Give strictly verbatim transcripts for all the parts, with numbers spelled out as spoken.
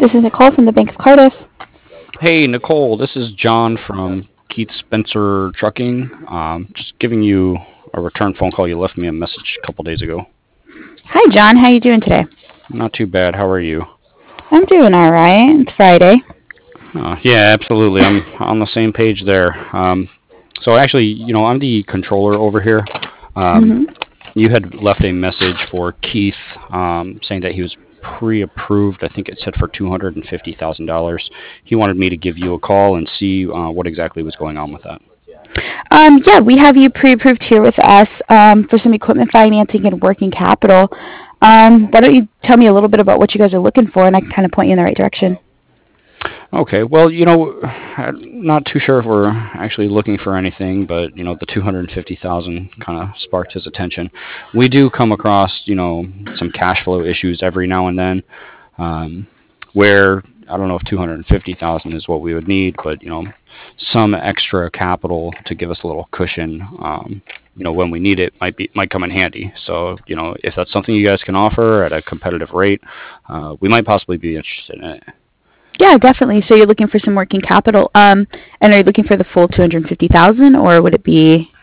This is Nicole from the Bank of Cardiff. Hey, Nicole, this is John from Keith Spencer Trucking. Um, just giving you a return phone call. You left me a message a couple days ago. Hi, John. How you doing today? Not too bad. How are you? I'm doing all right. It's Friday. Uh, yeah, absolutely. I'm on the same page there. Um, so actually, you know, I'm the controller over here. Um, hmm you had left a message for Keith um, saying that he was pre-approved. I think it said for two hundred and fifty thousand dollars. He wanted me to give you a call and see uh, what exactly was going on with that. Um, yeah, we have you pre-approved here with us um, for some equipment financing and working capital. Um, why don't you tell me a little bit about what you guys are looking for, and I can kind of point you in the right direction. Okay, well, you know, I'm not too sure if we're actually looking for anything, but you know, the two hundred fifty thousand kind of sparked his attention. We do come across, you know, some cash flow issues every now and then, um, where I don't know if two hundred fifty thousand is what we would need, but you know, some extra capital to give us a little cushion, um, you know, when we need it might be might come in handy. So, you know, if that's something you guys can offer at a competitive rate, uh, we might possibly be interested in it. Yeah, definitely. So you're looking for some working capital. Um, and are you looking for the full two hundred fifty thousand, or would it be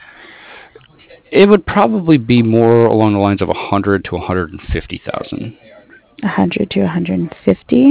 It would probably be more along the lines of a hundred to a hundred and fifty thousand. one hundred to one hundred fifty?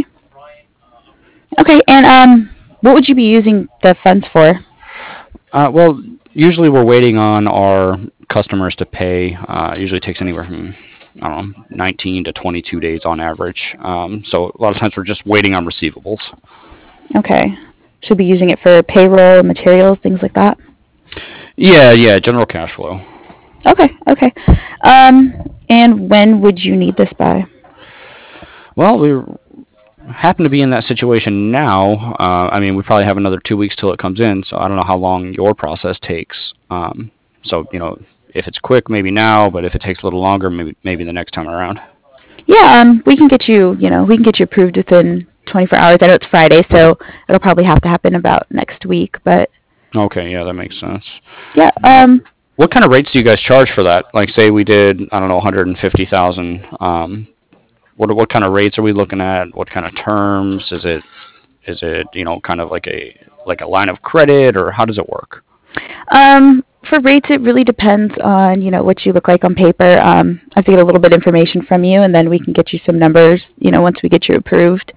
Okay, and um, what would you be using the funds for? Uh, well, usually we're waiting on our customers to pay. Uh, it usually takes anywhere from I don't know, nineteen to twenty-two days on average. Um, so a lot of times we're just waiting on receivables. Okay, should be using it for payroll, materials, things like that. Yeah, yeah, general cash flow. Okay, okay. Um, and when would you need this by? Well, we happen to be in that situation now. Uh, I mean, we probably have another two weeks till it comes in, so I don't know how long your process takes. Um, so you know, if it's quick, maybe now, but if it takes a little longer, maybe maybe the next time around. Yeah, um, we can get you, you know, we can get you approved within twenty-four hours. I know it's Friday, so it'll probably have to happen about next week, but Okay, yeah, that makes sense. yeah, Uh, um, what kind of rates do you guys charge for that? Like, say we did, I don't know, one hundred fifty thousand. Um, what what kind of rates are we looking at? What kind of terms? Is it is it you know kind of like a like a line of credit, or how does it work? um, for rates, it really depends on, you know, what you look like on paper. Um, I have to get a little bit of information from you, and then we can get you some numbers, you know, once we get you approved.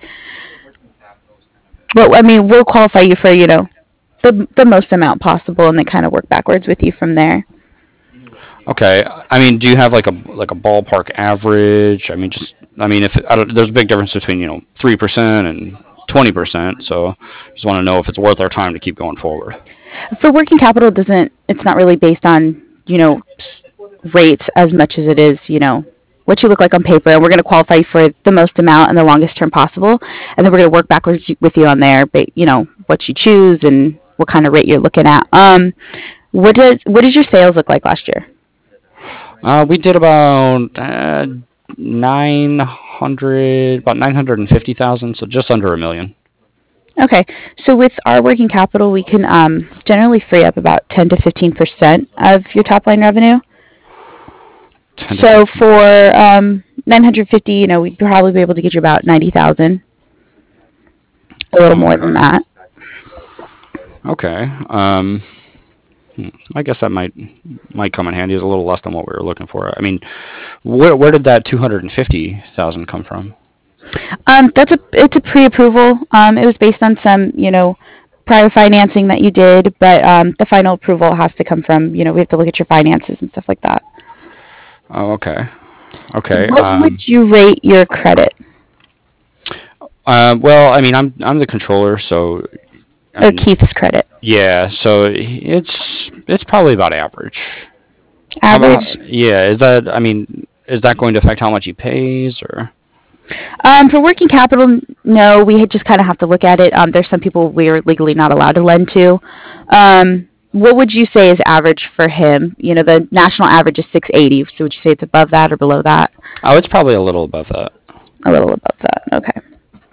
But I mean, we'll qualify you for, you know, the the most amount possible, and then kind of work backwards with you from there. Okay, I mean, do you have like a like a ballpark average? I mean, just I mean, if I don't, there's a big difference between you know three percent and twenty percent, so just want to know if it's worth our time to keep going forward. For working capital, it doesn't it's not really based on, you know, rates as much as it is, you know, what you look like on paper, and we're going to qualify you for the most amount and the longest term possible, and then we're going to work backwards with you on there, but you know what you choose and what kind of rate you're looking at. Um, what does what does your sales look like last year? Uh, we did about uh, nine hundred, about nine hundred and fifty thousand, so just under a million. Okay, so with our working capital, we can um, generally free up about ten to fifteen percent of your top line revenue. Ten to So fifteen. for um, nine hundred fifty, you know, we'd probably be able to get you about ninety thousand, a little more Okay. than that. Okay. Um, hmm, I guess that might might come in handy. It's a little less than what we were looking for. I mean, where where did that two hundred and fifty thousand come from? Um, that's a it's a pre-approval. Um, it was based on some, you know, prior financing that you did, but um, the final approval has to come from, you know, we have to look at your finances and stuff like that. Oh, okay. Okay. What Um, would you rate your credit uh, well, I mean, I'm I'm the controller, so I or mean, Keith's credit? yeah. So it's it's probably about average. How Average. about yeah? Is that I mean, is that going to affect how much he pays or? Um, for working capital, no, we just kind of have to look at it. Um, there's some people we're legally not allowed to lend to. Um, what would you say is average for him? You know, the national average is six eighty. So would you say it's above that or below that? Oh, it's probably a little above that. A little above that. Okay.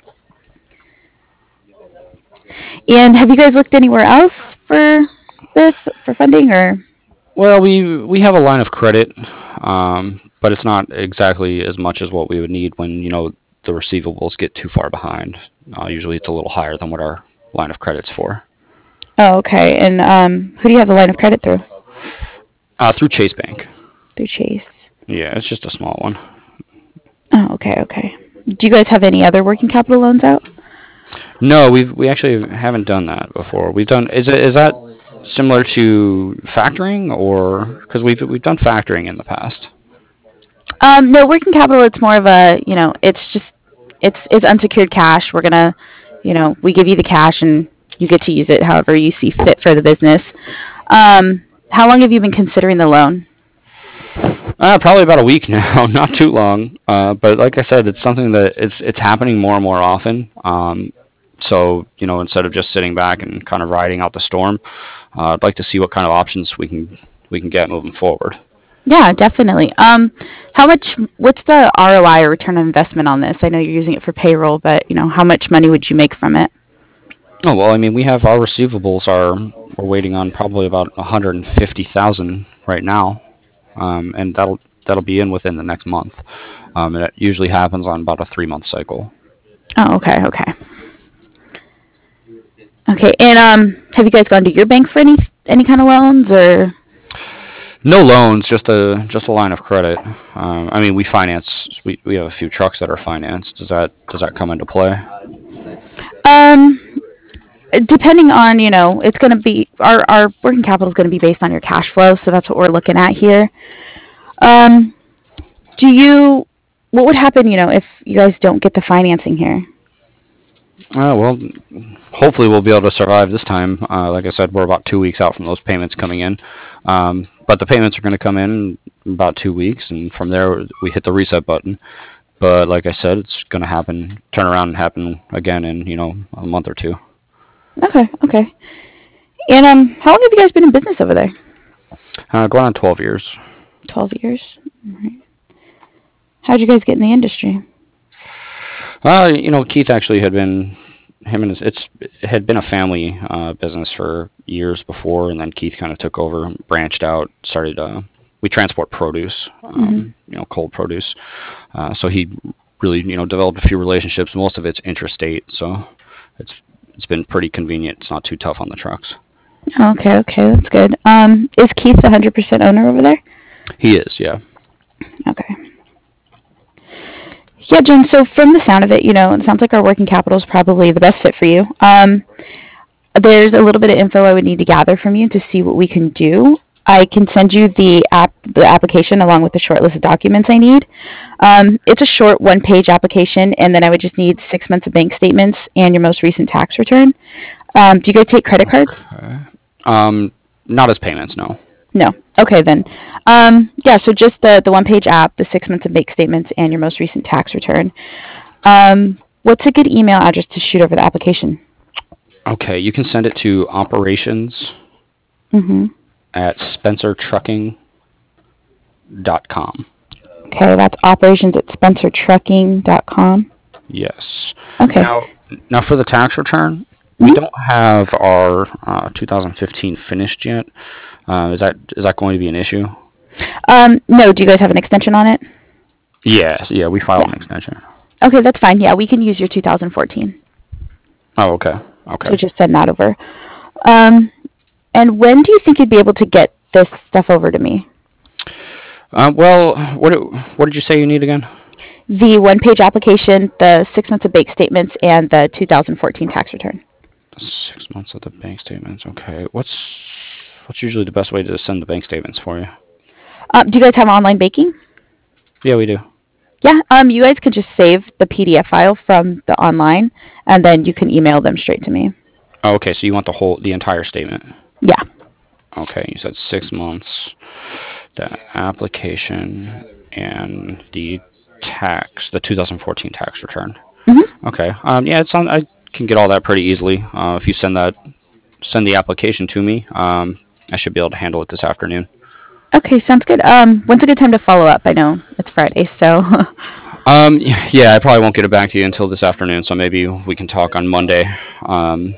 And have you guys looked anywhere else for this for funding or? Well, we we have a line of credit, um, but it's not exactly as much as what we would need when you know the receivables get too far behind. Uh, usually it's a little higher than what our line of credit's for. Oh, okay. And um, who do you have the line of credit through? Uh, through Chase Bank. Through Chase. Yeah, it's just a small one. Oh, okay, okay. Do you guys have any other working capital loans out? No, we've we actually haven't done that before. We've done is it is that similar to factoring or because we've we've done factoring in the past. Um, no, working capital. It's more of a, you know, it's just it's it's unsecured cash. We're gonna, you know, we give you the cash and you get to use it however you see fit for the business. Um, how long have you been considering the loan? Uh, probably about a week now, not too long. Uh, but like I said, it's something that it's it's happening more and more often. Um, so you know, instead of just sitting back and kind of riding out the storm, uh, I'd like to see what kind of options we can we can get moving forward. Yeah, definitely. Um, how much? What's the R O I or return on investment on this? I know you're using it for payroll, but you know, how much money would you make from it? Oh well, I mean, we have our receivables are we're waiting on probably about one hundred fifty thousand right now, um, and that'll that'll be in within the next month. Um, and it usually happens on about a three month cycle. Oh, okay, okay, okay. And um, have you guys gone to your bank for any any kind of loans or? No loans, just a just a line of credit. Um, I mean, we finance. We, we have a few trucks that are financed. Does that does that come into play? Um, depending on, you know, it's going to be our our working capital is going to be based on your cash flow, so that's what we're looking at here. Um, do you? What would happen, you know, if you guys don't get the financing here? Oh well, hopefully we'll be able to survive this time. Uh, like I said, we're about two weeks out from those payments coming in, um, but the payments are going to come in in about two weeks, and from there we hit the reset button. But like I said, it's going to happen, turn around and happen again in you know a month or two. Okay, okay. And um, how long have you guys been in business over there? Uh, going on twelve years. Twelve years. All right. How'd you guys get in the industry? Uh, you know, Keith actually had been him and his it's it had been a family uh, business for years before, and then Keith kind of took over, branched out, started. Uh, we transport produce, Mm-hmm. um, you know, cold produce. Uh, so he really, you know, developed a few relationships. Most of it's intrastate, so it's it's been pretty convenient. It's not too tough on the trucks. Okay, okay, that's good. Um, is Keith the hundred percent owner over there? He is, yeah. Okay. Yeah, Jen. So from the sound of it, you know, it sounds like our working capital is probably the best fit for you. Um, there's a little bit of info I would need to gather from you to see what we can do. I can send you the app, the application, along with the short list of documents I need. Um, it's a short one-page application, and then I would just need six months of bank statements and your most recent tax return. Um, do you guys take credit cards? Okay. Um, not as payments, no. No. Okay, then. Um, yeah, so just the, the one-page app, the six months of bank statements, and your most recent tax return. Um, what's a good email address to shoot over the application? Okay, you can send it to operations Mm-hmm. at spencer trucking dot com. Okay, that's operations at spencer trucking dot com. Yes. Okay. Now, now for the tax return, we Mhm. don't have our uh, two thousand fifteen finished yet. Uh, is that is that going to be an issue? Um, no, do you guys have an extension on it? Yes. Yeah, we filed Yeah. an extension. Okay, that's fine. Yeah, we can use your two thousand fourteen. Oh, okay. Okay. So just send that over. Um, and when do you think you'd be able to get this stuff over to me? Uh, well, what did- what did you say you need again? The one-page application, the six months of bank statements, and the two thousand fourteen tax return. Six months of the bank statements. Okay. What's what's usually the best way to send the bank statements for you? Um, do you guys have online banking? Yeah, we do. Yeah. Um, you guys could just save the P D F file from the online, and then you can email them straight to me. Oh, okay. So you want the whole the entire statement? Yeah. Okay. You said six months. The application and the tax, the two thousand fourteen tax return. Mm-hmm. Okay. Um, yeah, it's on. I can get all that pretty easily. Uh, if you send that, send the application to me. Um, I should be able to handle it this afternoon. Okay, sounds good. Um, when's a good time to follow up? I know it's Friday, so. Um, yeah, I probably won't get it back to you until this afternoon. So maybe we can talk on Monday. Um,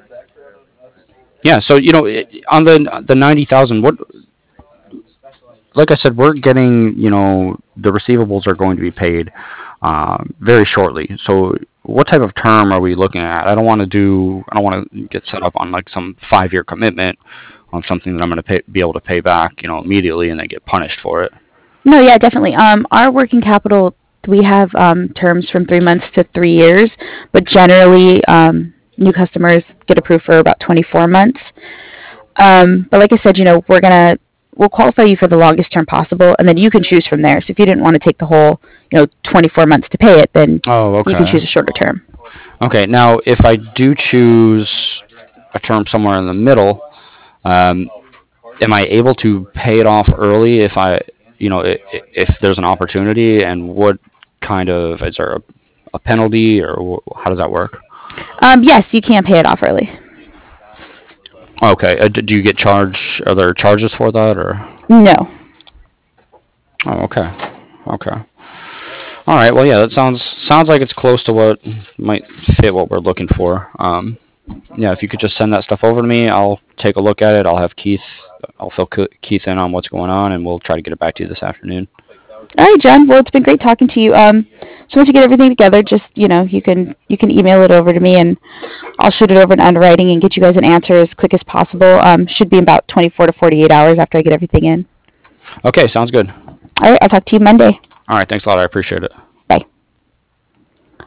yeah. So you know, it- on the the ninety thousand, what? Like I said, we're getting. You know, the receivables are going to be paid. um, very shortly. So what type of term are we looking at? I don't want to do. I don't want to get set up on like some five-year commitment on something that I'm going to be able to pay back, you know, immediately, and then get punished for it. No, yeah, definitely. Um, our working capital, we have um, terms from three months to three years, but generally, um, new customers get approved for about twenty-four months. Um, but like I said, you know, we're gonna we'll qualify you for the longest term possible, and then you can choose from there. So if you didn't want to take the whole, you know, twenty-four months to pay it, then Oh, you can okay. choose a shorter term. Okay. Now, if I do choose a term somewhere in the middle, um, am I able to pay it off early if I, you know, i- i- if there's an opportunity, and what kind of, is there a, a penalty, or wh- how does that work? Um, yes, you can pay it off early. Okay. Uh, d- do you get charged? Are there charges for that, or? No. Oh, okay. Okay. All right. Well, yeah, that sounds sounds like it's close to what might fit what we're looking for. Um, yeah, if you could just send that stuff over to me, I'll take a look at it. I'll have Keith, I'll fill Ke- Keith in on what's going on, and we'll try to get it back to you this afternoon. All right, John. Well, it's been great talking to you. Um, so once you get everything together, just you know, you can you can email it over to me, and I'll shoot it over to underwriting and get you guys an answer as quick as possible. Um, should be about twenty-four to forty-eight hours after I get everything in. Okay, sounds good. All right, I'll talk to you Monday. All right, thanks a lot. I appreciate it. Bye.